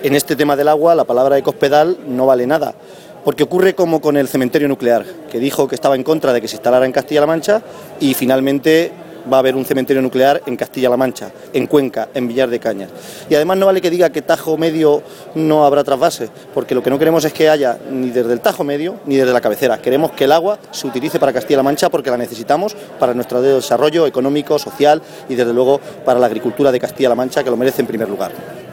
En este tema del agua, la palabra de Cospedal no vale nada, porque ocurre como con el cementerio nuclear, que dijo que estaba en contra de que se instalara en Castilla-La Mancha y finalmente va a haber un cementerio nuclear en Castilla-La Mancha, en Cuenca, en Villar de Cañas. Y además no vale que diga que Tajo Medio no habrá trasvase, porque lo que no queremos es que haya ni desde el Tajo Medio ni desde la cabecera. Queremos que el agua se utilice para Castilla-La Mancha porque la necesitamos para nuestro desarrollo económico, social y desde luego para la agricultura de Castilla-La Mancha, que lo merece en primer lugar.